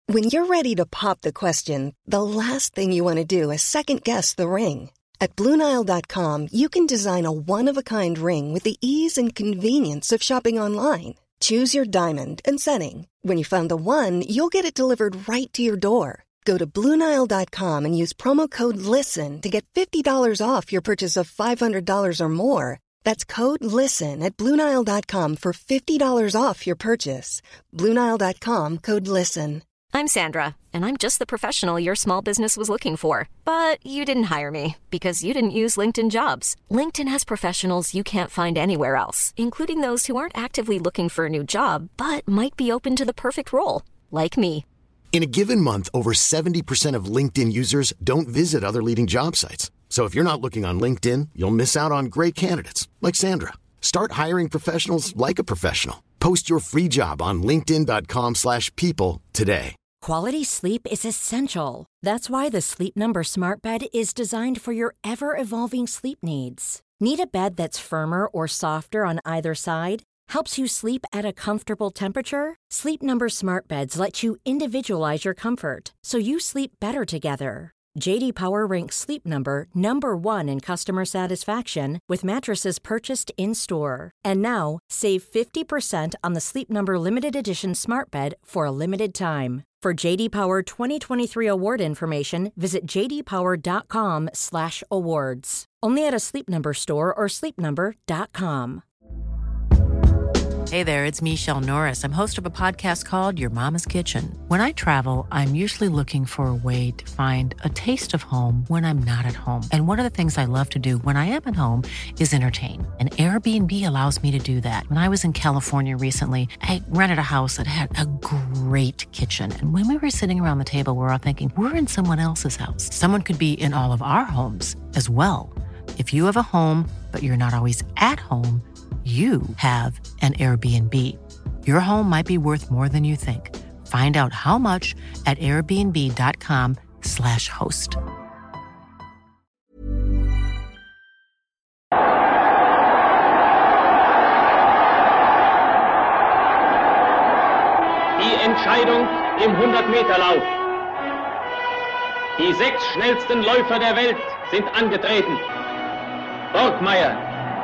When you're ready to pop the question, the last thing you want to do is second-guess the ring. At BlueNile.com, you can design a one-of-a-kind ring with the ease and convenience of shopping online. Choose your diamond and setting. When you find the one, you'll get it delivered right to your door. Go to BlueNile.com and use promo code LISTEN to get $50 off your purchase of $500 or more. That's code LISTEN at BlueNile.com for $50 off your purchase. BlueNile.com, code LISTEN. I'm Sandra, and I'm just the professional your small business was looking for. But you didn't hire me because you didn't use LinkedIn Jobs. LinkedIn has professionals you can't find anywhere else, including those who aren't actively looking for a new job, but might be open to the perfect role, like me. In a given month, over 70% of LinkedIn users don't visit other leading job sites. So if you're not looking on LinkedIn, you'll miss out on great candidates like Sandra. Start hiring professionals like a professional. Post your free job on linkedin.com/people today. Quality sleep is essential. That's why the Sleep Number Smart Bed is designed for your ever-evolving sleep needs. Need a bed that's firmer or softer on either side? Helps you sleep at a comfortable temperature? Sleep Number Smart Beds let you individualize your comfort, so you sleep better together. J.D. Power ranks Sleep Number number one in customer satisfaction with mattresses purchased in-store. And now, save 50% on the Sleep Number Limited Edition Smart Bed for a limited time. For J.D. Power 2023 award information, visit jdpower.com/awards. Only at a Sleep Number store or sleepnumber.com. Hey there, it's Michelle Norris. I'm host of a podcast called Your Mama's Kitchen. When I travel, I'm usually looking for a way to find a taste of home when I'm not at home. And one of the things I love to do when I am at home is entertain. And Airbnb allows me to do that. When I was in California recently, I rented a house that had a great kitchen. And when we were sitting around the table, we were all thinking, we're in someone else's house. Someone could be in all of our homes as well. If you have a home, but you're not always at home, you have an Airbnb. Your home might be worth more than you think. Find out how much at airbnb.com/host. Die Entscheidung im 100-Meter-Lauf. Die 6 schnellsten Läufer der Welt sind angetreten. Borgmeier,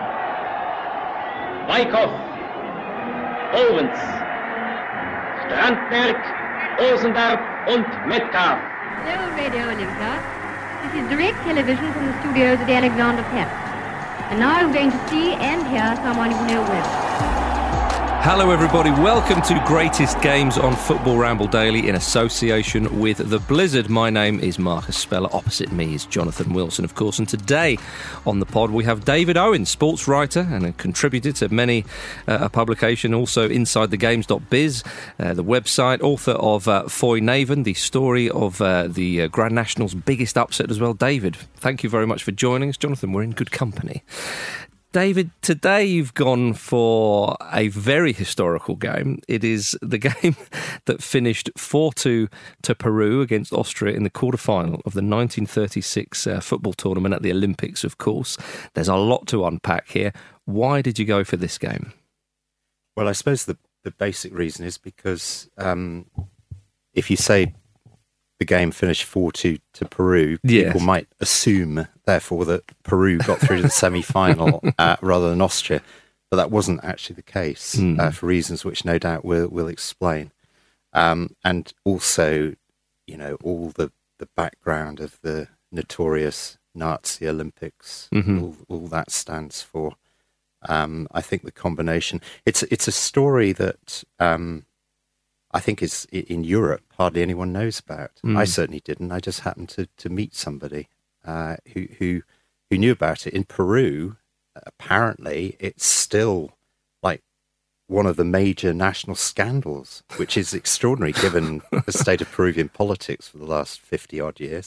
Wyckoff, Owens, Strandberg, Osendarp und Metcalf. Hello, Radio Olympia. This is direct television from the studios at the Alexander Palace. And now I'm going to see and hear someone you know well. Hello everybody, welcome to Greatest Games on Football Ramble Daily in association with The Blizzard. My name is Marcus Speller, opposite me is Jonathan Wilson of course, and today on the pod we have David Owen, sports writer and a contributor to many a publication, also InsideTheGames.biz, the website, author of Foy Naven, the story of the Grand National's biggest upset as well. David, thank you very much for joining us. Jonathan, we're in good company. David, today you've gone for a very historical game. It is the game that finished 4-2 to Peru against Austria in the quarter-final of the 1936 football tournament at the Olympics, of course. There's a lot to unpack here. Why did you go for this game? Well, I suppose the basic reason is because if you say the game finished 4-2 to Peru, people might assume, therefore, that Peru got through to the semi-final rather than Austria. But that wasn't actually the case for reasons which no doubt we'll explain. And also, you know, all the background of the notorious Nazi Olympics, all that stands for. I think the combination, it's a story that I think is in Europe hardly anyone knows about. I certainly didn't. I just happened to meet somebody who knew about it. In Peru, apparently, it's still like one of the major national scandals, which is extraordinary given the state of Peruvian politics for the last 50-odd years.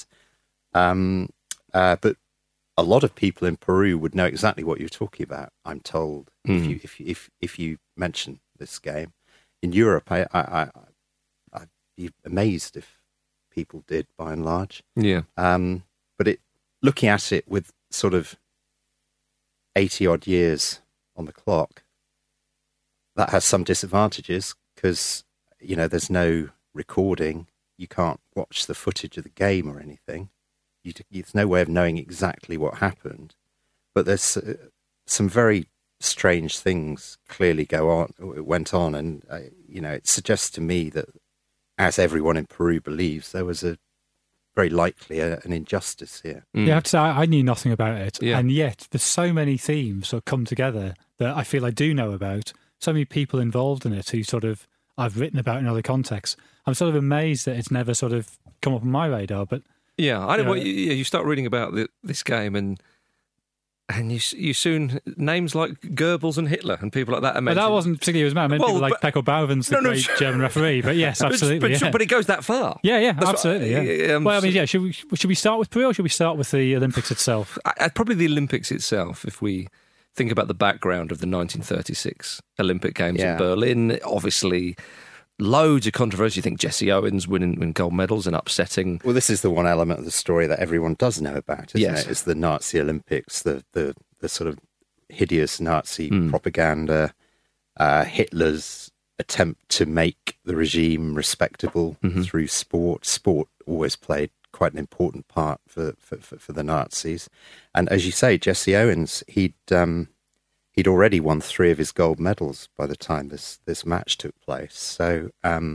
But a lot of people in Peru would know exactly what you're talking about, I'm told, if you mention this game. In Europe, I'd be amazed if people did, by and large. Yeah. But looking at it with sort of 80-odd years on the clock, that has some disadvantages because, you know, there's no recording. you can't watch the footage of the game or anything. There's no way of knowing exactly what happened. But there's some very strange things clearly went on, and it suggests to me that, as everyone in Peru believes, there was very likely an injustice here. Yeah, I have to say, I knew nothing about it, and yet there's so many themes sort of come together that I feel I do know about. So many people involved in it who sort of I've written about in other contexts. I'm sort of amazed that it's never sort of come up on my radar. But you start reading about this game and you soon names like Goebbels and Hitler and people like that. But that wasn't particularly his man. I meant people like Pekko Bauwens, the great German referee. But yes, absolutely. But it goes that far. Yeah, absolutely. Well, I mean, should we start with Peru or should we start with the Olympics itself? Probably the Olympics itself, if we think about the background of the 1936 Olympic Games in Berlin. Obviously, loads of controversy. You think Jesse Owens winning gold medals and upsetting. Well, this is the one element of the story that everyone does know about, isn't it? It's the Nazi Olympics, the sort of hideous Nazi propaganda, Hitler's attempt to make the regime respectable through sport. Sport always played quite an important part for the Nazis. And as you say, Jesse Owens, he'd already won 3 of his gold medals by the time this match took place. So,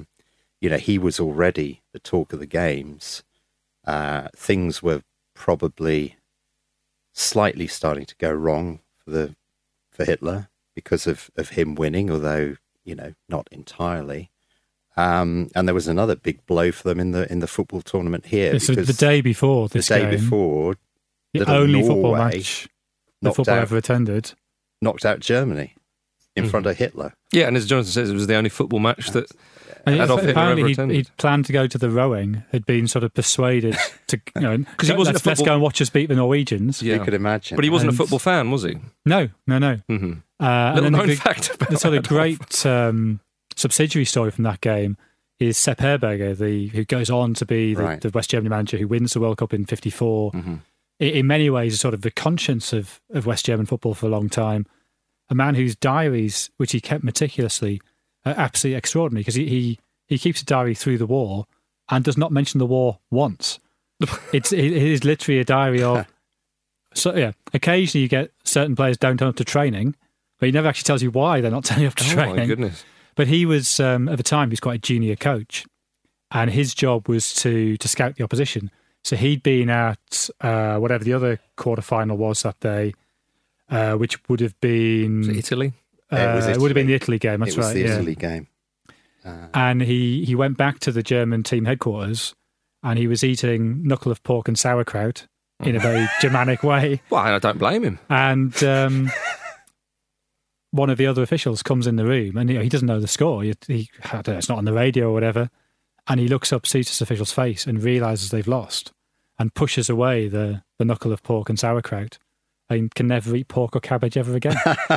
he was already the talk of the games. Things were probably slightly starting to go wrong for Hitler because of him winning, although, not entirely. And there was another big blow for them in the football tournament here. So the day before this game. The only football match the football ever attended. Knocked out Germany in front of Hitler. Yeah, and as Jonathan says, it was the only football match that Adolf Hitler ever attended. He'd planned to go to the rowing, had been sort of persuaded to, because he wasn't let's go and watch us beat the Norwegians. Yeah. You could imagine. But he wasn't a football fan, was he? No. Mm-hmm. Little known fact about the sort of great subsidiary story from that game is Sepp Herberger, who goes on to be the West Germany manager who wins the World Cup in 1954. Mm-hmm. In many ways, sort of the conscience of West German football for a long time. A man whose diaries, which he kept meticulously, are absolutely extraordinary because he keeps a diary through the war and does not mention the war once. It is literally a diary of... occasionally you get certain players don't turn up to training, but he never actually tells you why they're not turning up to training. Oh, my goodness. But he was, at the time, he was quite a junior coach, and his job was to scout the opposition. So he'd been at whatever the other quarterfinal was that day, which would have been... Was it Italy? It would have been the Italy game, that's right. It was the Italy game. And he went back to the German team headquarters, and he was eating knuckle of pork and sauerkraut in a very Germanic way. Well, I don't blame him. And... one of the other officials comes in the room and he doesn't know the score. I don't know, it's not on the radio or whatever. And he looks up, sees this official's face and realises they've lost and pushes away the knuckle of pork and sauerkraut and can never eat pork or cabbage ever again.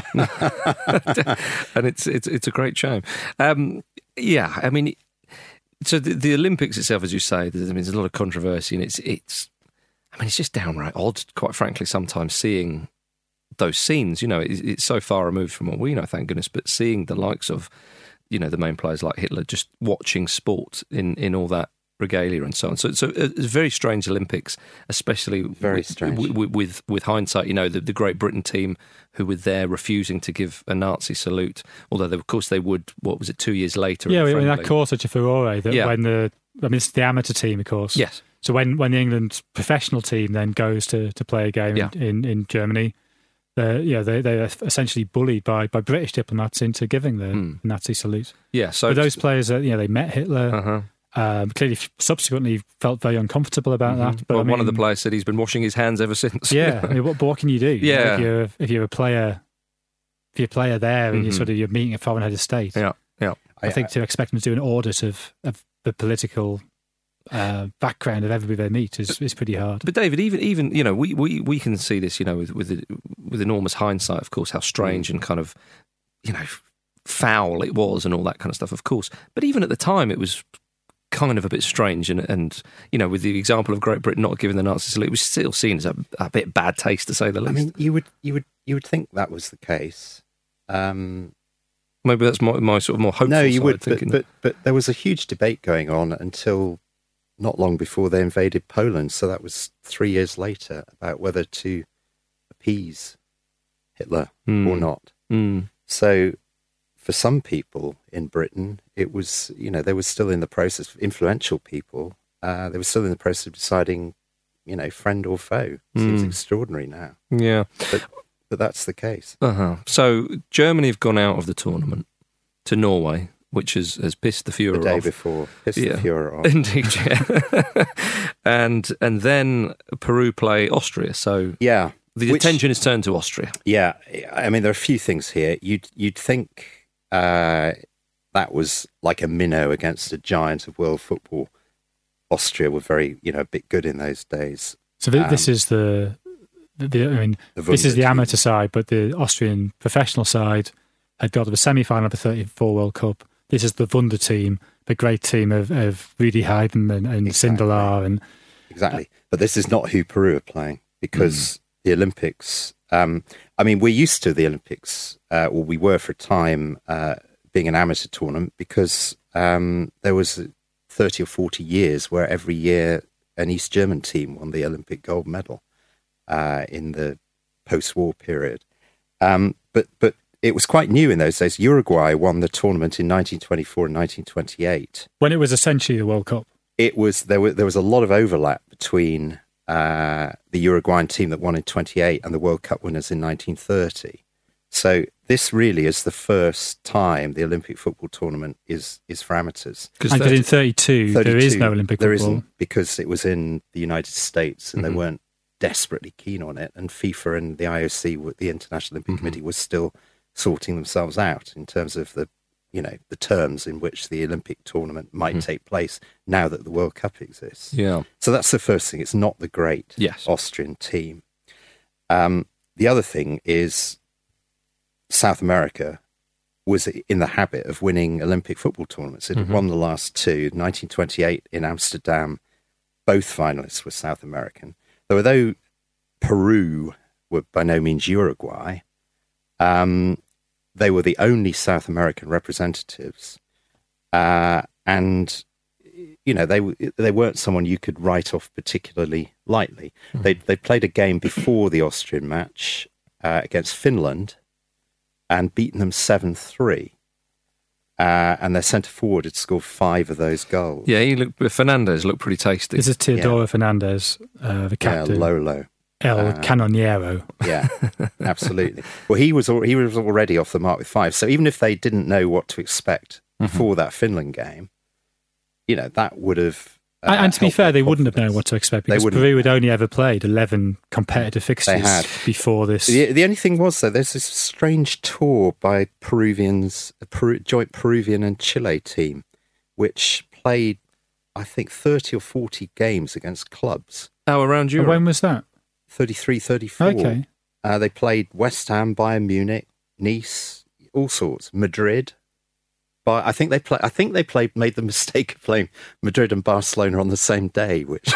And it's a great shame. I mean, so the Olympics itself, as you say, there's a lot of controversy and it's just downright odd, quite frankly, sometimes seeing those scenes. It's so far removed from what we know, thank goodness, but seeing the likes of, the main players like Hitler just watching sport in all that regalia and so on. So it's a very strange Olympics, especially very strange with hindsight. The Great Britain team who were there refusing to give a Nazi salute, although of course they would. What was it? 2 years later? Yeah, that caused such a furore that when it's the amateur team, of course. Yes. So when the England professional team then goes to play a game in Germany. They're essentially bullied by British diplomats into giving the Nazi salute. Yeah, so but those players, they met Hitler. Clearly, subsequently felt very uncomfortable about that. But one of the players said he's been washing his hands ever since. Yeah, but what can you do? Yeah, if you're a player there and you're meeting a foreign head of state. Yeah. I think to expect them to do an audit of the political background of everybody they meet is pretty hard. But David, even we can see this, with enormous hindsight, of course, how strange and kind of, foul it was and all that kind of stuff, of course. But even at the time, it was kind of a bit strange, and with the example of Great Britain not giving the Nazi salute, it was still seen as a bit bad taste, to say the least. I mean, you would think that was the case. Maybe that's my sort of more hopeful. No, you side would, thinking. but there was a huge debate going on until not long before they invaded Poland. So that was 3 years later, about whether to appease Hitler or not. So for some people in Britain, it was, they were still in the process, influential people, they were still in the process of deciding, friend or foe. Seems extraordinary now. Yeah. But that's the case. So Germany have gone out of the tournament to Norway, which has pissed the Führer off. The day before, pissed the Führer off. Indeed, yeah. and then Peru play Austria. So yeah, the attention is turned to Austria. Yeah, I mean, there are a few things here. You'd think that was like a minnow against a giant of world football. Austria were very, a bit good in those days. So this is this is the amateur side, but the Austrian professional side had got to the semi-final of the 34 World Cup. This is the Wunder team, the great team of Rudi Heiden and Sindelar. Exactly. But this is not who Peru are playing, because the Olympics, we're used to the Olympics, or we were for a time, being an amateur tournament, because there was 30 or 40 years where every year an East German team won the Olympic gold medal in the post-war period. But it was quite new in those days. Uruguay won the tournament in 1924 and 1928. When it was essentially the World Cup. It was there was a lot of overlap between the Uruguayan team that won in 28 and the World Cup winners in 1930. So this really is the first time the Olympic football tournament is for amateurs. Because in 32, there is no Olympic football. There isn't, because it was in the United States and they weren't desperately keen on it. And FIFA and the IOC, the International Olympic Committee, was still sorting themselves out in terms of the terms in which the Olympic tournament might take place now that the World Cup exists. Yeah. So that's the first thing. It's not the great Austrian team. The other thing is South America was in the habit of winning Olympic football tournaments. It had won the last two. 1928 in Amsterdam, both finalists were South American. Though Peru were by no means Uruguay, they were the only South American representatives, and they weren't someone you could write off particularly lightly. They played a game before the Austrian match against Finland and beaten them 7-3. And their centre forward had scored 5 of those goals. Yeah, Fernandez looked pretty tasty. This is Teodoro Fernandez, the captain. Yeah, Lolo. El Canoniero. Yeah, absolutely. Well, he was already off the mark with 5. So even if they didn't know what to expect before that Finland game, that would have. And to be fair, they wouldn't have known what to expect, because Peru had only ever played 11 competitive fixtures before this. The only thing was, though, there's this strange tour by Peruvians, a joint Peruvian and Chile team, which played, I think, 30 or 40 games against clubs. Oh, around Europe. When was that? 33, 34. Okay. They played West Ham, Bayern Munich, Nice, all sorts, Madrid. But I think they made the mistake of playing Madrid and Barcelona on the same day, which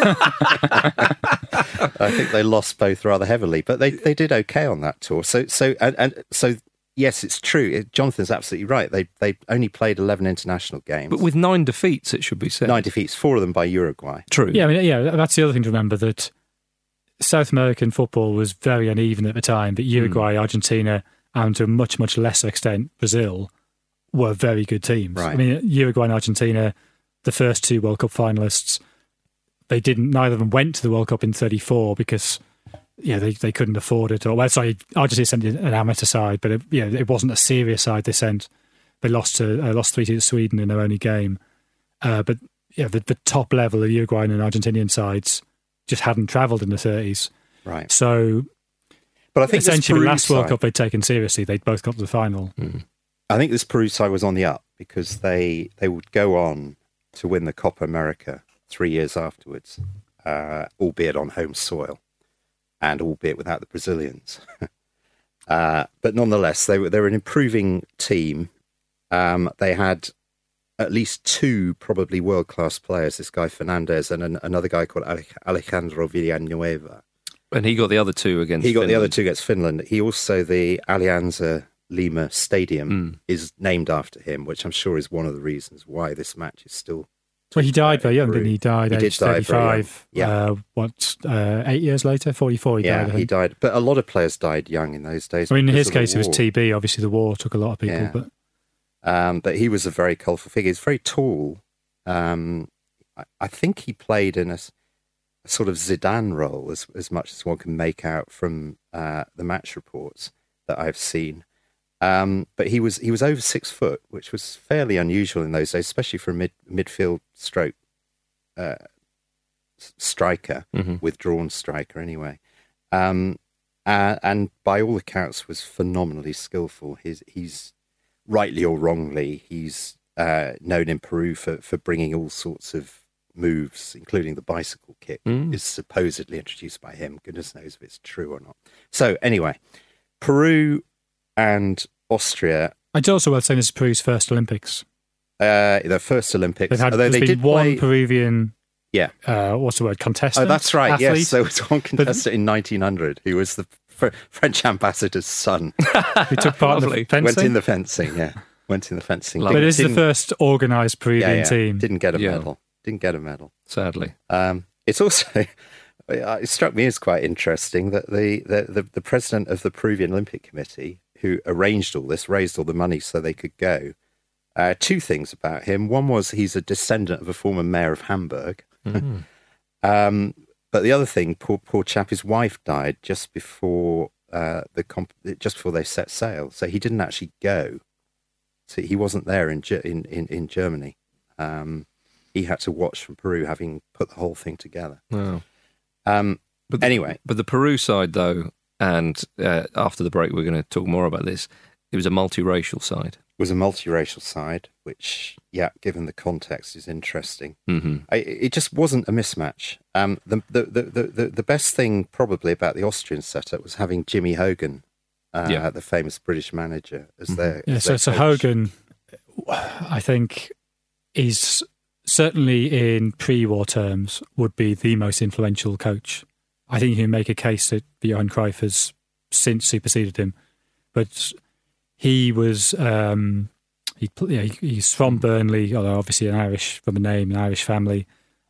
I think they lost both rather heavily. But they did okay on that tour. So yes, it's true. Jonathan's absolutely right. They only played 11 international games, but with 9 defeats, it should be said. 9 defeats, 4 of them by Uruguay. True. Yeah, that's the other thing to remember, that South American football was very uneven at the time. But Uruguay, Argentina, and to a much, much lesser extent Brazil, were very good teams. Right. I mean, Uruguay and Argentina, the first 2 World Cup finalists, neither of them went to the World Cup in 34 because they couldn't afford it. Argentina sent an amateur side, but it wasn't a serious side they sent. They lost 3-2 to Sweden in their only game. But the top level of Uruguayan and Argentinian sides just hadn't travelled in the 30s. Right. So, but I think essentially the last World Cup they'd taken seriously, they'd both got to the final. I think this Peru side was on the up, because they would go on to win the Copa America 3 years afterwards, albeit on home soil, and albeit without the Brazilians. But nonetheless, they were an improving team. They had at least 2 probably world-class players, this guy Fernandez and another guy called Alejandro Villanueva. And he got the other 2 against Finland. He got the other 2 against Finland. He also, the Alianza Lima Stadium is named after him, which I'm sure is one of the reasons why this match is still Well, he died very young, didn't he? He died age 35. Yeah. 8 years later? 44 he died. Yeah, he diid. But a lot of players died young in those days. I mean, in his case, it was TB. Obviously, the war took a lot of people. Yeah. But he was a very colourful figure. He's very tall. I think he played in a sort of Zidane role as much as one can make out from the match reports that I've seen. But he was over 6 foot, which was fairly unusual in those days, especially for a midfield stroke striker, withdrawn striker anyway. And by all accounts was phenomenally skillful. He's rightly or wrongly, he's known in Peru for bringing all sorts of moves, including the bicycle kick, is supposedly introduced by him. Goodness knows if it's true or not. So anyway, Peru and Austria. I'd also worth saying this is Peru's first Olympics. Their first Olympics. There's been one Peruvian. Yeah. What's the word? Contestant. Oh, that's right. Athlete. Yes, there was one contestant in 1900 who was the French ambassador's son. Who took part in the fencing. Went in the fencing. Yeah, went in the fencing. But it is the first organised Peruvian team. Didn't get a medal. Didn't get a medal. Sadly. It's also. It struck me as quite interesting that the president of the Peruvian Olympic Committee, who arranged all this, raised all the money so they could go. 2 things about him. One was he's a descendant of a former mayor of Hamburg. But the other thing, poor chap, his wife died just before they set sail, so he didn't actually go. So he wasn't there in Germany. He had to watch from Peru, having put the whole thing together. Wow. But the Peru side, though, and after the break, we're going to talk more about this. It was a multiracial side. It was a multiracial side, which, given the context, is interesting. It just wasn't a mismatch. The best thing probably about the Austrian setup was having Jimmy Hogan, the famous British manager, as their so Hogan, I think, is certainly in pre-war terms would be the most influential coach. I think you can make a case that Johan Cruyff has since superseded him, but he was he's from Burnley, although obviously from a name, an Irish family.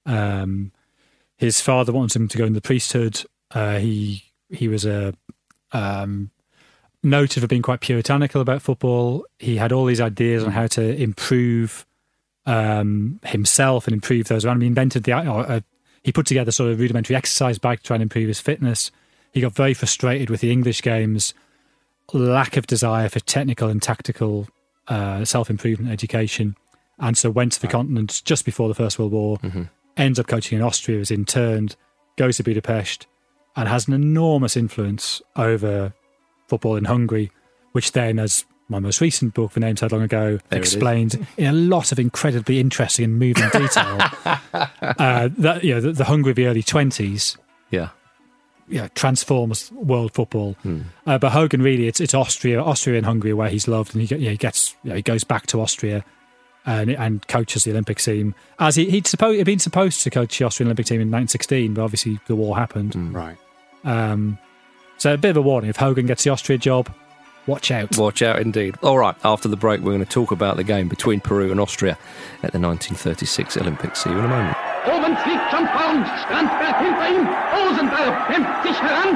His father wanted him to go in the priesthood. He was noted for being quite puritanical about football. He had all these ideas on how to improve himself and improve those around him. He invented he put together sort of rudimentary exercise bag to try and improve his fitness. He got very frustrated with the English game's lack of desire for technical and tactical self-improvement education, and so went to the continent just before the First World War, ends up coaching in Austria, is interned, goes to Budapest, and has an enormous influence over football in Hungary, which then, as my most recent book, The Name Said Long Ago, explains in a lot of incredibly interesting and moving detail that the Hungary of the early 20s transforms world football. But Hogan, really, it's Austria and Hungary where he's loved, and he goes back to Austria and coaches the Olympic team. As he'd been supposed to coach the Austrian Olympic team in 1916, but obviously the war happened. Right. So a bit of a warning: if Hogan gets the Austria job, watch out. Watch out indeed. All right, after the break, we're going to talk about the game between Peru and Austria at the 1936 Olympics. See you in a moment. Oben fliegt schon vorn, Strandberg hinter ihm, Rosenberg kämpft sich heran.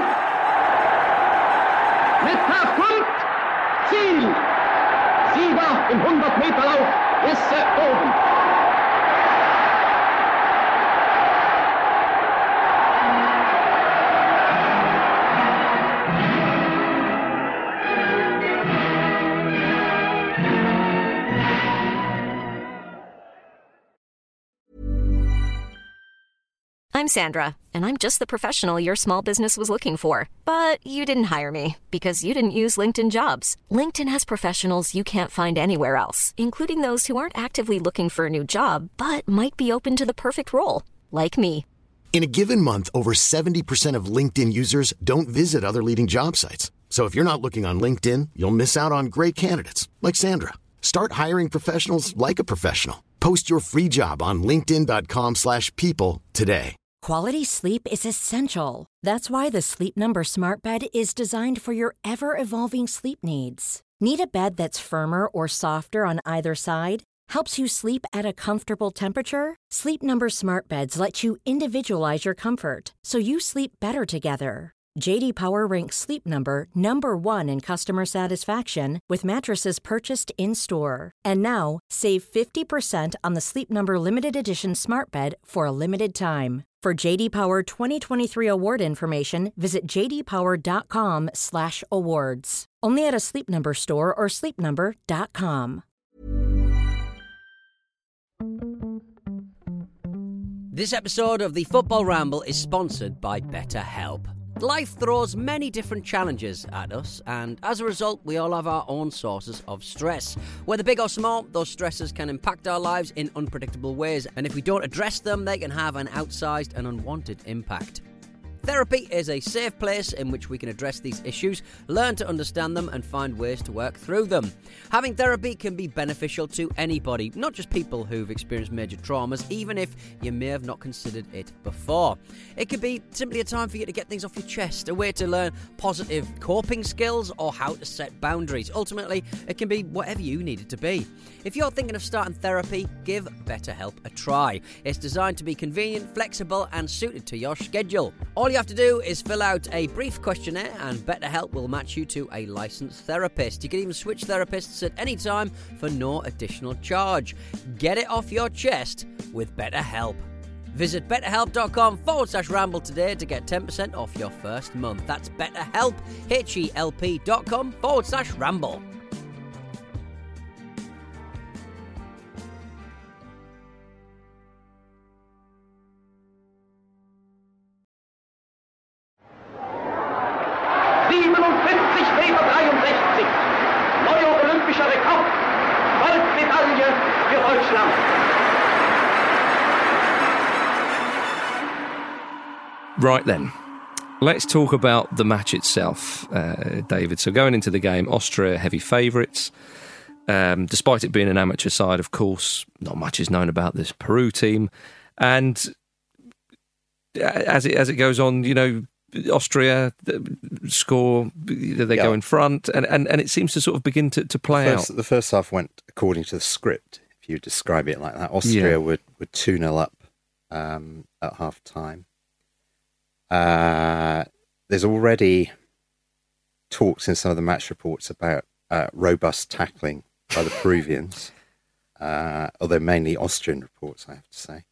Metcalf kommt, Ziel! Sieger im 100-Meter-Lauf, Jesse Oben. I'm Sandra, and I'm just the professional your small business was looking for. But you didn't hire me because you didn't use LinkedIn Jobs. LinkedIn has professionals you can't find anywhere else, including those who aren't actively looking for a new job, but might be open to the perfect role, like me. In a given month, over 70% of LinkedIn users don't visit other leading job sites. So if you're not looking on LinkedIn, you'll miss out on great candidates like Sandra. Start hiring professionals like a professional. Post your free job on linkedin.com/people today. Quality sleep is essential. That's why the Sleep Number Smart Bed is designed for your ever-evolving sleep needs. Need a bed that's firmer or softer on either side? Helps you sleep at a comfortable temperature? Sleep Number Smart Beds let you individualize your comfort so you sleep better together. J.D. Power ranks Sleep Number number 1 in customer satisfaction with mattresses purchased in-store. And now, save 50% on the Sleep Number Limited Edition Smart Bed for a limited time. For J.D. Power 2023 award information, visit jdpower.com/awards. Only at a Sleep Number store or sleepnumber.com. This episode of the Football Ramble is sponsored by BetterHelp. Life throws many different challenges at us, and as a result, we all have our own sources of stress. Whether big or small, those stresses can impact our lives in unpredictable ways, and if we don't address them, they can have an outsized and unwanted impact. Therapy is a safe place in which we can address these issues, learn to understand them, and find ways to work through them. Having therapy can be beneficial to anybody, not just people who've experienced major traumas, even if you may have not considered it before. It could be simply a time for you to get things off your chest, a way to learn positive coping skills, or how to set boundaries. Ultimately, it can be whatever you need it to be. If you're thinking of starting therapy, give BetterHelp a try. It's designed to be convenient, flexible, and suited to your schedule. All you have to do is fill out a brief questionnaire, and BetterHelp will match you to a licensed therapist. You can even switch therapists at any time for no additional charge. Get it off your chest with BetterHelp. Visit betterhelp.com/ramble today to get 10% off your first month. That's BetterHelp, HELP.com/ramble. Neuer olympischer Rekord. Goldmedaille für Deutschland. Right then, let's talk about the match itself, David. So going into the game, Austria heavy favourites. Despite it being an amateur side, of course, not much is known about this Peru team. And as it goes on, you know, Austria score, they go in front, and it seems to sort of begin to play out. The first half went according to the script, if you describe it like that. Austria would 2-0 up at half time. There's already talks in some of the match reports about robust tackling by the Peruvians, although mainly Austrian reports, I have to say.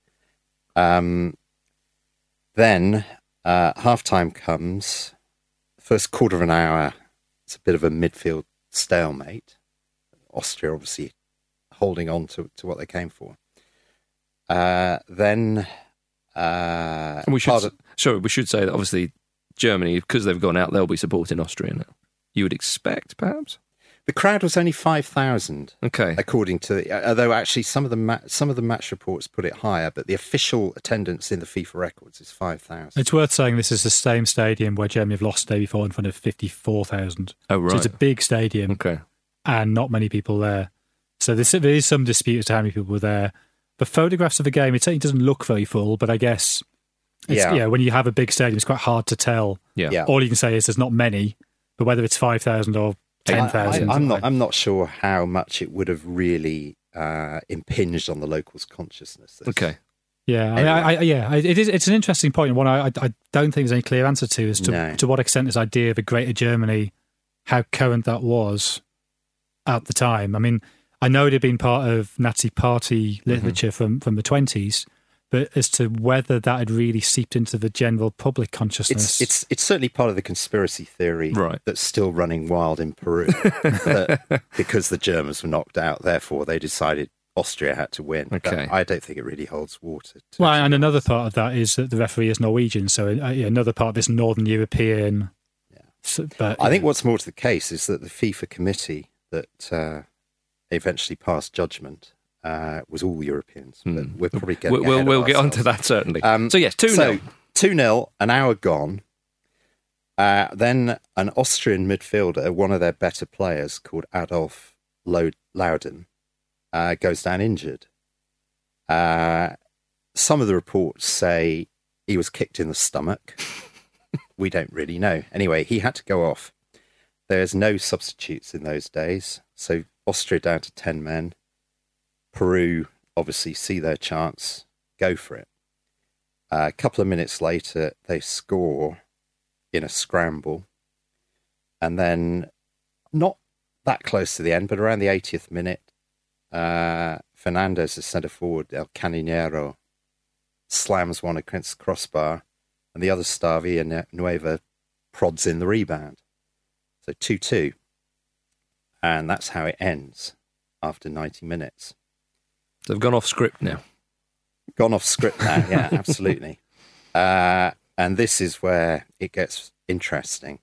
Then half-time comes. First quarter of an hour, it's a bit of a midfield stalemate. Austria obviously holding on to what they came for. Then... we should say that obviously Germany, because they've gone out, they'll be supporting Austria now. You would expect, perhaps? The crowd was only 5,000. Okay, according to although actually some of the match reports put it higher, but the official attendance in the FIFA records is 5,000. It's worth saying this is the same stadium where Germany have lost the day before in front of 54,000. Oh right, so it's a big stadium. Okay, and not many people there. So there is some dispute as to how many people were there. The photographs of the game, it certainly doesn't look very full, but I guess when you have a big stadium, it's quite hard to tell. Yeah. All you can say is there's not many, but whether it's 5,000 or 10,000. I'm not sure how much it would have really impinged on the locals' consciousness. Okay. Yeah, it's an interesting point, and one I don't think there's any clear answer to as to what extent this idea of a greater Germany, how current that was at the time. I mean, I know it had been part of Nazi party literature from the 20s, but as to whether that had really seeped into the general public consciousness... It's certainly part of the conspiracy theory that's still running wild in Peru. That because the Germans were knocked out, therefore they decided Austria had to win. Okay. I don't think it really holds water. And another part of that is that the referee is Norwegian, so another part of this Northern European... Yeah. But I think what's more to the case is that the FIFA committee that eventually passed judgment... was all Europeans, but we're probably getting we'll get onto that certainly. So yes, 2-0. So 2-0, an hour gone. Then an Austrian midfielder, one of their better players called Adolf Louden, goes down injured. Some of the reports say he was kicked in the stomach. We don't really know. Anyway, he had to go off. There's no substitutes in those days, so Austria down to 10 men. Peru obviously see their chance, go for it. A couple of minutes later, they score in a scramble. And then, not that close to the end, but around the 80th minute, Fernandez, the centre forward, El Caninero, slams one against the crossbar, and the other star, Villanueva, prods in the rebound. So 2-2. And that's how it ends after 90 minutes. They've gone off script now. Gone off script now, yeah, absolutely. And this is where it gets interesting.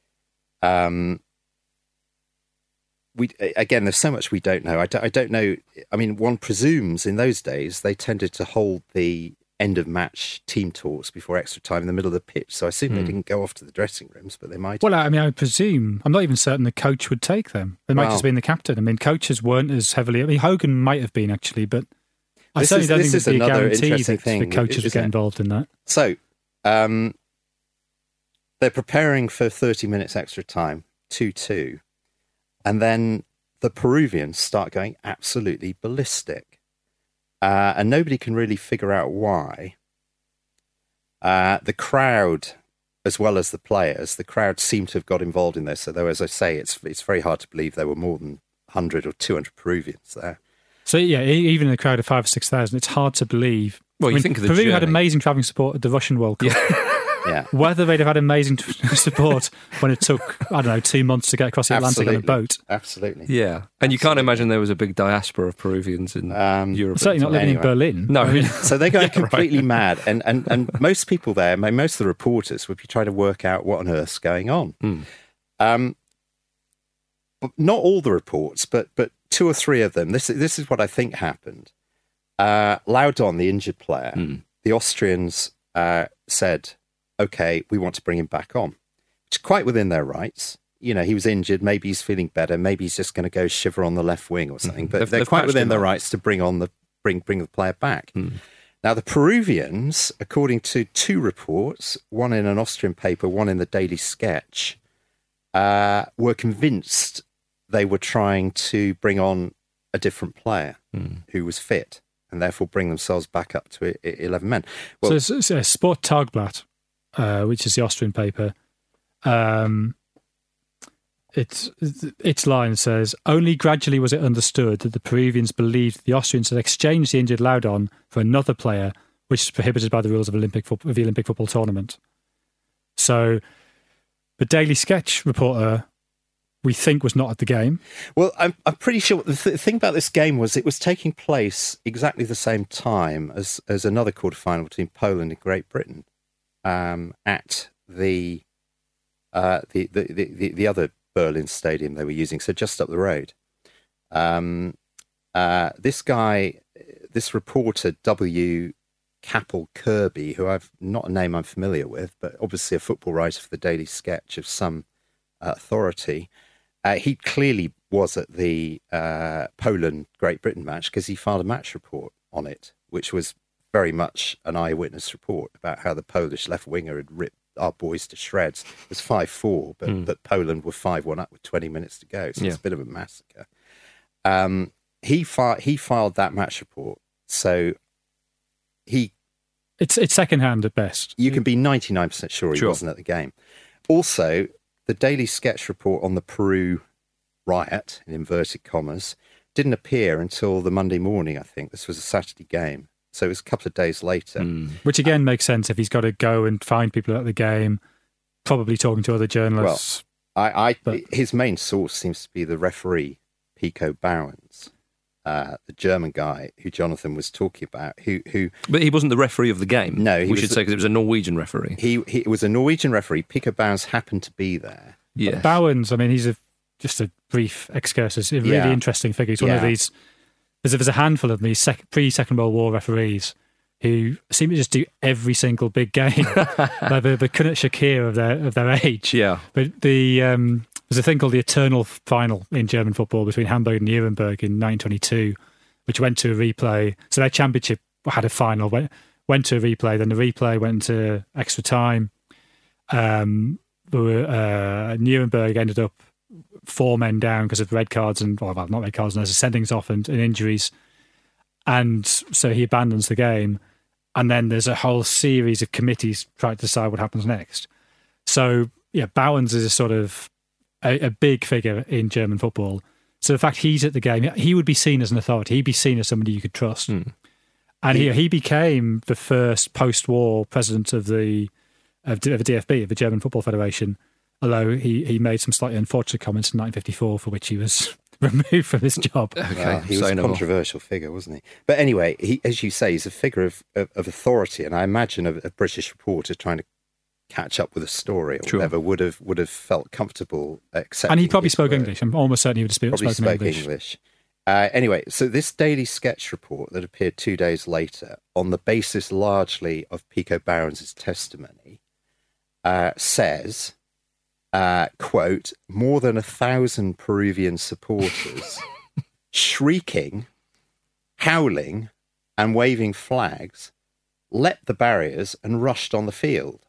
Again, there's so much we don't know. I don't know. I mean, one presumes in those days they tended to hold the end of match team talks before extra time in the middle of the pitch. So I assume they didn't go off to the dressing rooms, but they might. Well, I mean, I presume. I'm not even certain the coach would take them. They might just have been the captain. I mean, coaches weren't as heavily. I mean, Hogan might have been actually, but I certainly don't think there'd be a guarantee that the coaches would get involved in that. So they're preparing for 30 minutes extra time, 2-2. And then the Peruvians start going absolutely ballistic. And nobody can really figure out why. The crowd, as well as the players, the crowd seem to have got involved in this. Although, as I say, it's very hard to believe there were more than 100 or 200 Peruvians there. So, yeah, even in a crowd of 5,000 or 6,000, it's hard to believe. Well, you think of the Peru had amazing travelling support at the Russian World Cup. Yeah. Whether they'd have had amazing support when it took, 2 months to get across the Atlantic on a boat. Absolutely. Yeah. And you can't imagine there was a big diaspora of Peruvians in Europe. Certainly not living in Berlin. No. So they're going completely mad. And most people there, most of the reporters would be trying to work out what on earth's going on. But not all the reports, but 2 or 3 of them. This is what I think happened. Laudon, the injured player, the Austrians said, okay, we want to bring him back on, which is quite within their rights. You know, he was injured. Maybe he's feeling better. Maybe he's just going to go shiver on the left wing or something. But they're quite within their rights to bring the player back. Now, the Peruvians, according to 2 reports, one in an Austrian paper, one in the Daily Sketch, were convinced they were trying to bring on a different player who was fit and therefore bring themselves back up to 11 men. Well, so it's Sport Tagblatt, which is the Austrian paper. Its line says, only gradually was it understood that the Peruvians believed the Austrians had exchanged the injured Laudon for another player, which is prohibited by the rules of the Olympic football tournament. So the Daily Sketch reporter, we think, was not at the game. Well, I'm pretty sure the thing about this game was it was taking place exactly the same time as another quarterfinal between Poland and Great Britain at the other Berlin stadium they were using, so just up the road. This reporter, W. Capel Kirby, who I've not a name I'm familiar with, but obviously a football writer for the Daily Sketch of some authority, he clearly was at the Poland-Great Britain match because he filed a match report on it, which was very much an eyewitness report about how the Polish left winger had ripped our boys to shreds. It was 5-4, but Poland were 5-1 up with 20 minutes to go, so it's a bit of a massacre. He filed that match report, so it's secondhand at best. You can be 99% sure he wasn't at the game. Also, the Daily Sketch report on the Peru riot, in inverted commas, didn't appear until the Monday morning, I think. This was a Saturday game. So it was a couple of days later. Which again makes sense if he's got to go and find people at the game, probably talking to other journalists. Well, his main source seems to be the referee, Pico Bowens, the German guy who Jonathan was talking about. But he wasn't the referee of the game. No, we should say, because it was a Norwegian referee. He was a Norwegian referee. Pico Bowens happened to be there. Yes. Bowens, I mean, he's just a brief excursus. A really interesting figure. He's one of these. There's a handful of these pre-Second World War referees who seem to just do every single big game. Like the Kunut Shakir of their age. Yeah. But there's a thing called the Eternal Final in German football between Hamburg and Nuremberg in 1922, which went to a replay. So their championship had a final, went to a replay, then the replay went to extra time. Nuremberg ended up 4 men down because of red cards and, not red cards, and there's a sendings off and injuries. And so he abandons the game. And then there's a whole series of committees trying to decide what happens next. So, yeah, Bauerns is a sort of a big figure in German football. So the fact he's at the game, he would be seen as an authority. He'd be seen as somebody you could trust. And he became the first post-war president of the DFB, of the German Football Federation, although he made some slightly unfortunate comments in 1954 for which he was removed from his job. He was a controversial figure, wasn't he? But anyway, he, as you say, he's a figure of authority, and I imagine a British reporter trying to catch up with a story or whatever would have felt comfortable accepting. And he probably spoke English. I'm almost certain he would have spoken English. Anyway, so this Daily Sketch report that appeared 2 days later, on the basis largely of Pico Bauerns' testimony, says, quote, more than 1,000 Peruvian supporters shrieking, howling and waving flags leapt the barriers and rushed on the field.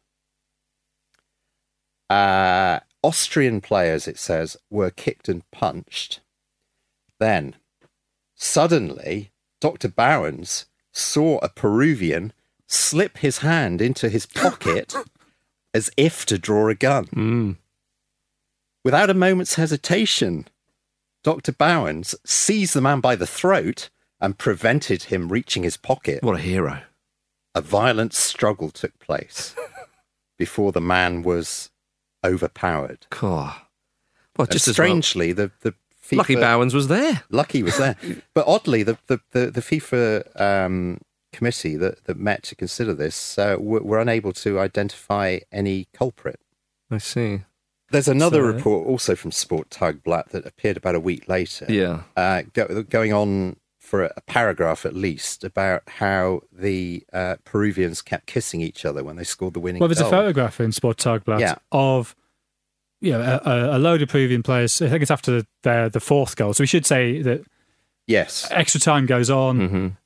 Austrian players, it says, were kicked and punched. Then, suddenly, Dr. Bauerns saw a Peruvian slip his hand into his pocket as if to draw a gun. Without a moment's hesitation, Dr. Bauerns seized the man by the throat and prevented him reaching his pocket. What a hero. A violent struggle took place before the man was overpowered. Well, just strangely, the FIFA, Lucky Bauerns was there. Lucky was there. But oddly, the FIFA committee that met to consider this were unable to identify any culprit. I see. There's another report also from Sport Tagblatt that appeared about a week later. Yeah. Going on for a paragraph at least about how the Peruvians kept kissing each other when they scored the winning goal. Well, there's a photograph in Sport Tagblatt of a load of Peruvian players. I think it's after the fourth goal. So we should say that extra time goes on.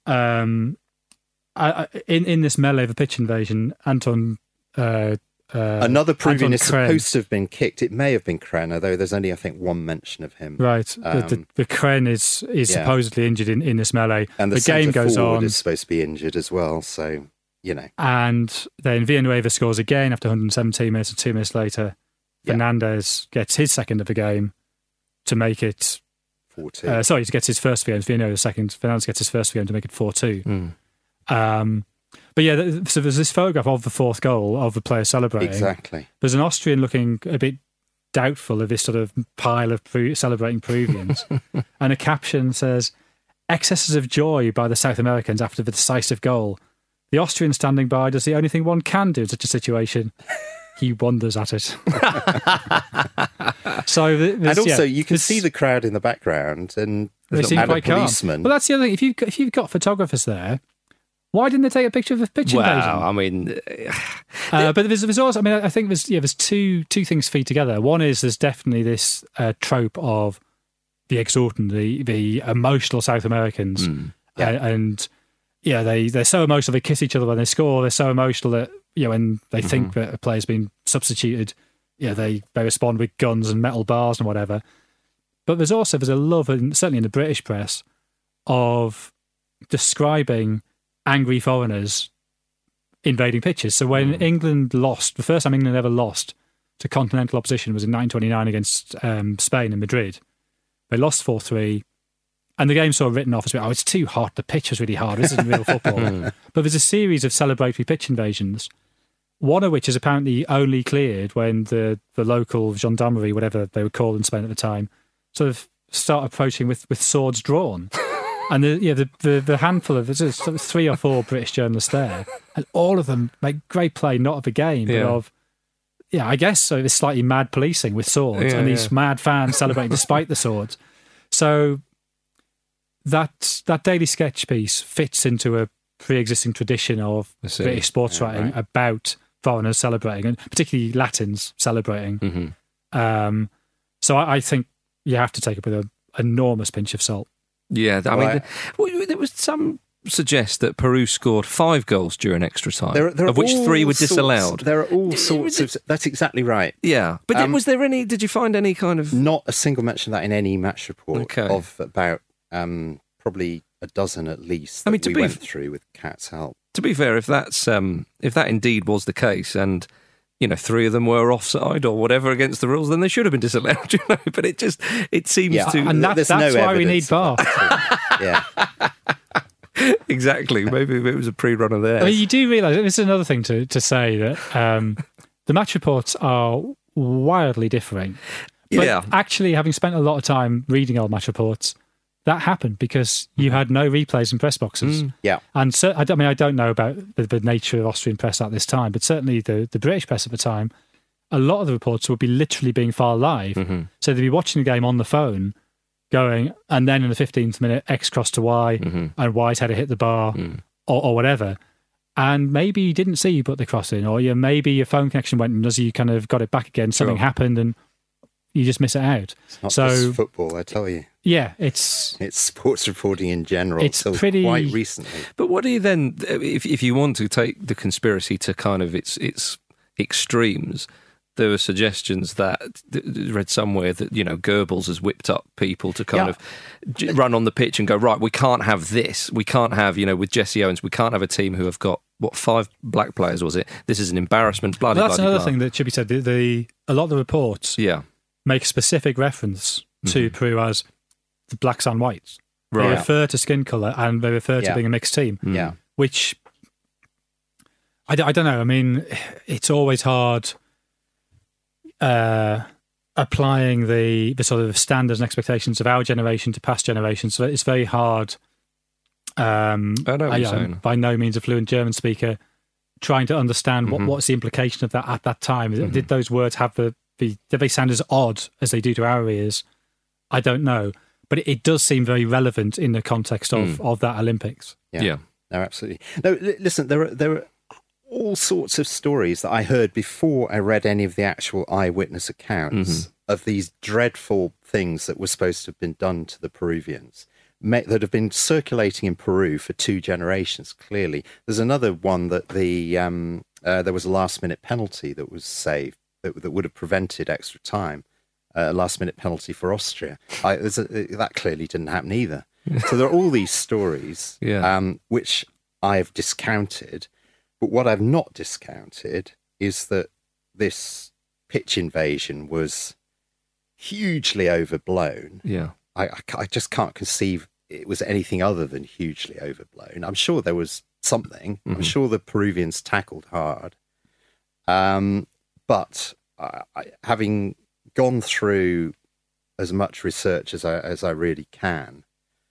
In this melee of a pitch invasion, Anton... another Peruvian is Kren. supposed to have been kicked. It may have been Kren, although there's only, I think, one mention of him. Right. The Kren is supposedly injured in this melee. And the game goes on. Is supposed to be injured as well, so, you know. And then Villanueva scores again after 117 minutes, and 2 minutes later, Fernandez gets his second of the game to make it 4-2. He gets his first game. Villanueva second. Fernandez gets his first game to make it 4-2. But yeah, so there's this photograph of the fourth goal of the player celebrating. Exactly. There's an Austrian looking a bit doubtful of this sort of pile of celebrating Peruvians. And a caption says, excesses of joy by the South Americans after the decisive goal. The Austrian standing by does the only thing one can do in such a situation. He wonders at it. And also, you can see the crowd in the background and there's a policeman. Well, that's the other thing. If you've got photographers there, why didn't they take a picture of the pitch invasion? Well, I mean... but there's also... I mean, I think there's two things feed together. One is there's definitely this trope of the exultant, the emotional South Americans. They're so emotional, they kiss each other when they score. They're so emotional that, when they think that a player's been substituted, they respond with guns and metal bars and whatever. But there's a love, and certainly in the British press, of describing angry foreigners invading pitches. So when England lost, the first time England ever lost to continental opposition was in 1929 against Spain in Madrid. They lost 4-3, and the game sort of written off as, it's too hot, the pitch was really hard, this isn't real football. But there's a series of celebratory pitch invasions, one of which is apparently only cleared when the local gendarmerie, whatever they were called in Spain at the time, sort of start approaching with swords drawn. And the handful of, there's sort of 3 or 4 British journalists there, and all of them make great play, not of the game, but of, I guess so, this slightly mad policing with swords, and these mad fans celebrating despite the swords. So that Daily Sketch piece fits into a pre-existing tradition of British sports writing about foreigners celebrating, and particularly Latins celebrating. So I think you have to take it with an enormous pinch of salt. Yeah, I mean, there was some suggest that Peru scored 5 goals during extra time, of which 3 were disallowed. There are all sorts of... That's exactly right. Yeah, but was there any... Did you find any kind of... Not a single mention of that in any match report of about probably a dozen at least that we went through with Cat's help. To be fair, if that indeed was the case, and 3 of them were offside or whatever against the rules, then they should have been disallowed. But it seems to, and that's why we need VAR. Yeah. Exactly. Maybe it was a pre-run of theirs. I mean, you do realise, this is another thing to say, that the match reports are wildly differing. But actually, having spent a lot of time reading old match reports, that happened because you had no replays in press boxes. Yeah. And so, I don't know about the nature of Austrian press at this time, but certainly the British press at the time, a lot of the reports would be literally being far live. Mm-hmm. So they'd be watching the game on the phone, going, and then in the 15th minute, X crossed to Y, and Y's had to hit the bar, or whatever. And maybe you didn't see you put the cross in, or maybe your phone connection went, and as you kind of got it back again, something happened, and you just miss it out. It's not just football, I tell you. Yeah, it's sports reporting in general. It's pretty quite recently. But what do you then, if you want to take the conspiracy to kind of its extremes? There were suggestions that read somewhere that Goebbels has whipped up people to kind of run on the pitch and go, right, we can't have this. We can't have with Jesse Owens. We can't have a team who have got 5 black players. Was it? This is an embarrassment. Bloody. That's another thing that should be said. A lot of the reports make specific reference to Peru as the blacks and whites. Right. They refer to skin colour and they refer to being a mixed team. Yeah, which I don't know. I mean, it's always hard. Applying the sort of standards and expectations of our generation to past generations, so it's very hard. I know what you're saying. By no means a fluent German speaker, trying to understand what's the implication of that at that time. Did those words have did they sound as odd as they do to our ears? I don't know, but it does seem very relevant in the context of that Olympics. Yeah, no, absolutely. No, listen, there are all sorts of stories that I heard before I read any of the actual eyewitness accounts of these dreadful things that were supposed to have been done to the Peruvians that have been circulating in Peru for 2 generations, clearly. There's another one that there was a last-minute penalty that was saved that would have prevented extra time, a last-minute penalty for Austria. That clearly didn't happen either. So there are all these stories, which I've discounted. But what I've not discounted is that this pitch invasion was hugely overblown. Yeah. I just can't conceive it was anything other than hugely overblown. I'm sure there was something. I'm sure the Peruvians tackled hard. But having gone through as much research as I really can,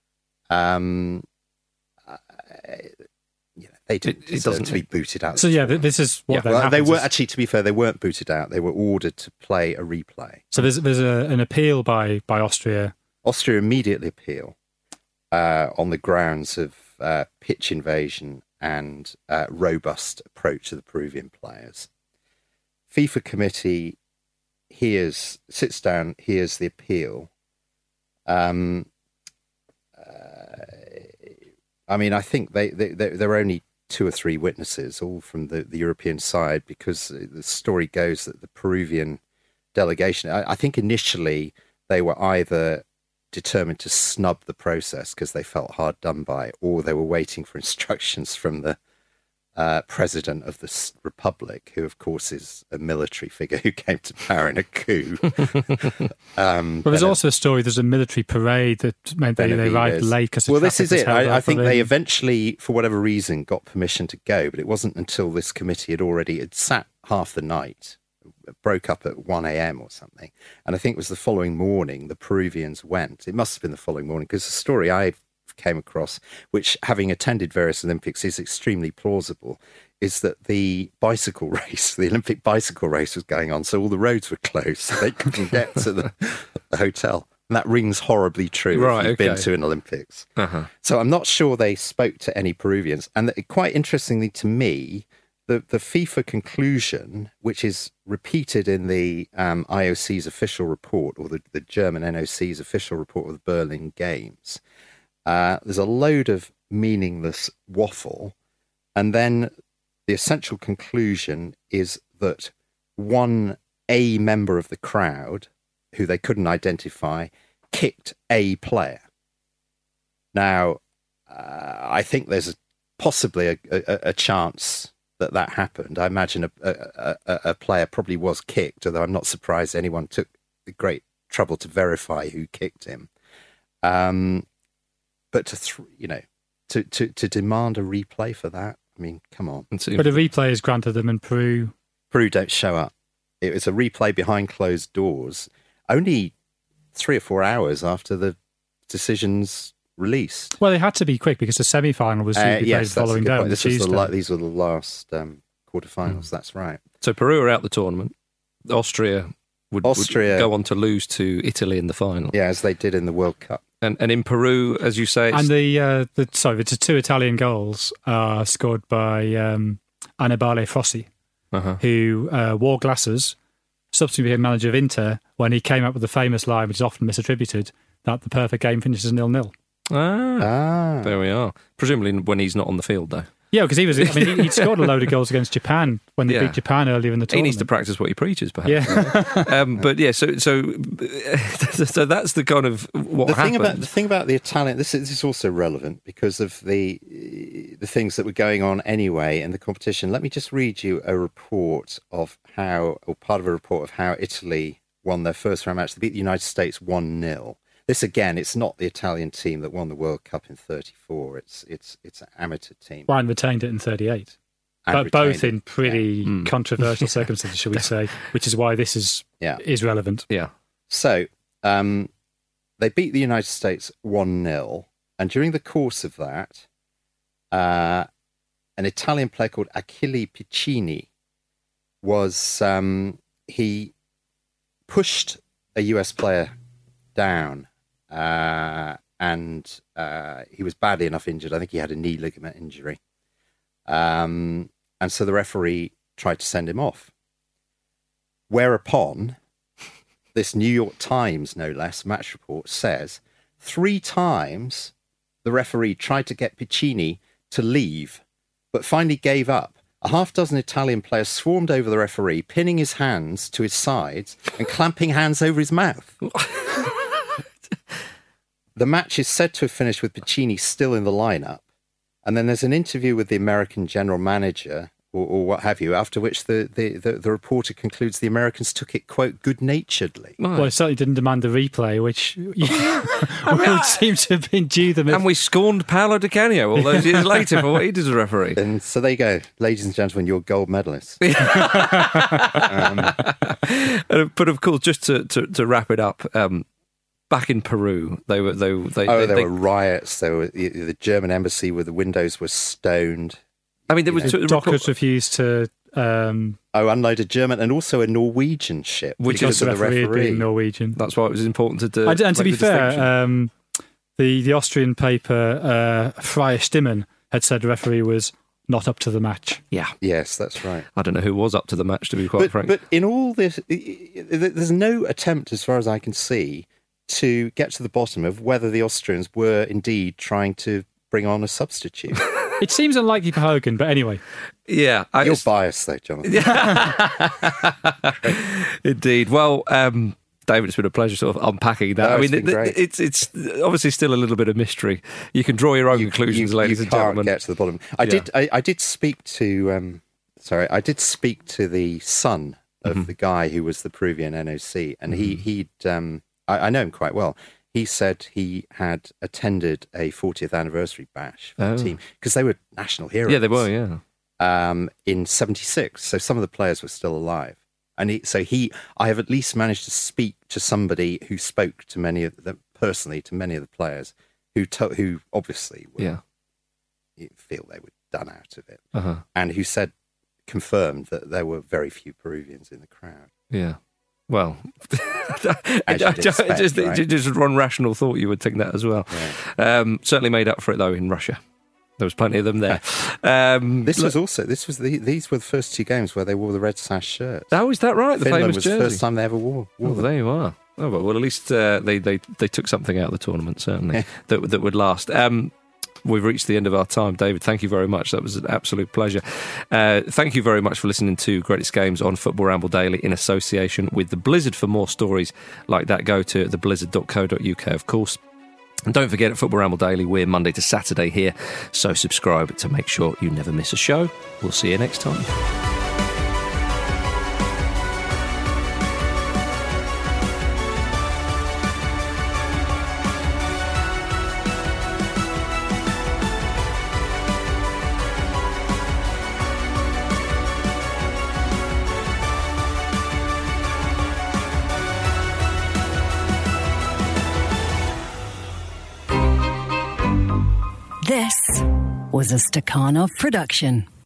they didn't deserve to be booted out. So this is what they were actually. To be fair, they weren't booted out. They were ordered to play a replay. So there's an appeal by Austria. Austria immediately appeal on the grounds of pitch invasion and robust approach to the Peruvian players. FIFA committee sits down, hears the appeal. I mean, I think there are only 2 or 3 witnesses, all from the European side, because the story goes that the Peruvian delegation, I think initially they were either determined to snub the process because they felt hard done by, or they were waiting for instructions from the president of the republic, who of course is a military figure who came to power in a coup. But there's also a story, there's a military parade that meant they arrived late. Well, this is it. I think they eventually, for whatever reason, got permission to go, but it wasn't until this committee had sat half the night, broke up at 1 a.m. or something, and I think it was the following morning the Peruvians went. It must have been the following morning, because the story I came across, which, having attended various Olympics, is extremely plausible, is that the bicycle race, the Olympic bicycle race, was going on, so all the roads were closed, so they couldn't get to the hotel. And that rings horribly true if you've been to an Olympics. So I'm not sure they spoke to any Peruvians. And quite interestingly to me, the FIFA conclusion, which is repeated in the IOC's official report, or the German NOC's official report of the Berlin Games, there's a load of meaningless waffle, and then the essential conclusion is that a member of the crowd, who they couldn't identify, kicked a player. Now, I think there's possibly a chance that happened. I imagine a player probably was kicked, although I'm not surprised anyone took great trouble to verify who kicked him. But to demand a replay for that, I mean, come on. But a replay is granted them, and Peru don't show up. It was a replay behind closed doors, only 3 or 4 hours after the decision's released. Well, they had to be quick because the semi-final was due to be played the following day on Tuesday. These were the last quarterfinals. That's right. So Peru are out the tournament. Austria would go on to lose to Italy in the final. Yeah, as they did in the World Cup. And in Peru, as you say, and the 2 Italian goals are scored by Annibale Frossi, who wore glasses, subsequently became manager of Inter when he came up with the famous line, which is often misattributed, that the perfect game finishes 0-0. There we are. Presumably when he's not on the field, though. Yeah, because he'd scored a load of goals against Japan when they beat Japan earlier in the tournament. He needs to practice what he preaches, perhaps. Yeah. But yeah, so that's the kind of what happened. The thing about the Italian, this is also relevant because of the things that were going on anyway in the competition. Let me just read you a report of part of a report of how Italy won their first round match. They beat the United States 1-0. This, again, it's not the Italian team that won the World Cup in 1934. It's an amateur team. Well, and retained it in 1938. But both in pretty controversial circumstances, shall we say, which is why this is relevant. Yeah. So they beat the United States 1-0, and during the course of that, an Italian player called Achille Piccini was he pushed a US player down. And he was badly enough injured. I think he had a knee ligament injury. And so the referee tried to send him off. Whereupon, this New York Times, no less, match report says 3 times the referee tried to get Piccini to leave, but finally gave up. A half-dozen Italian players swarmed over the referee, pinning his hands to his sides and clamping hands over his mouth. The match is said to have finished with Piccini still in the lineup, and then there's an interview with the American general manager, or what have you, after which the reporter concludes the Americans took it, quote, good-naturedly. Well, it certainly didn't demand a replay, which would seem to have been due them. And we scorned Paolo Di Canio all those years later for what he did as a referee. And so there you go, ladies and gentlemen, you're gold medalists. But of course, just to wrap it up, back in Peru, there were riots. There were the German embassy where the windows were stoned. I mean, there was dockers refused to unload a German and also a Norwegian ship, which is the referee being Norwegian. That's why it was important to do. And to be fair, the Austrian paper Freie Stimmen had said the referee was not up to the match. Yeah. Yes, that's right. I don't know who was up to the match, to be quite frank. But in all this, there's no attempt, as far as I can see, to get to the bottom of whether the Austrians were indeed trying to bring on a substitute. It seems unlikely for Hogan, but anyway. Yeah. You're biased, though, Jonathan. Indeed. Well, David, it's been a pleasure sort of unpacking that. I mean, it's obviously still a little bit of mystery. You can draw your own conclusions, ladies and gentlemen. You can't get to the bottom. I did speak to the son of the guy who was the Peruvian NOC, and he'd I know him quite well. He said he had attended a 40th anniversary bash for the team because they were national heroes. Yeah, they were, yeah. In 76, so some of the players were still alive. And I have at least managed to speak to somebody who spoke to many of them personally, to many of the players who obviously feel they were done out of it, and who confirmed that there were very few Peruvians in the crowd. Yeah. Well, just one rational thought, you would think that as well. Yeah. Certainly made up for it though in Russia. There was plenty of them there. These were the first 2 games where they wore the red sash shirts. Oh, is that right? The Finland famous was jersey. The first time they ever wore them. There you are. Oh well, at least they took something out of the tournament, certainly that would last. We've reached the end of our time. David, thank you very much. That was an absolute pleasure. Thank you very much for listening to Greatest Games on Football Ramble Daily in association with The Blizzard. For more stories like that, go to theblizzard.co.uk, of course. And don't forget, at Football Ramble Daily, we're Monday to Saturday here, so subscribe to make sure you never miss a show. We'll see you next time. This was a Stakhanov production.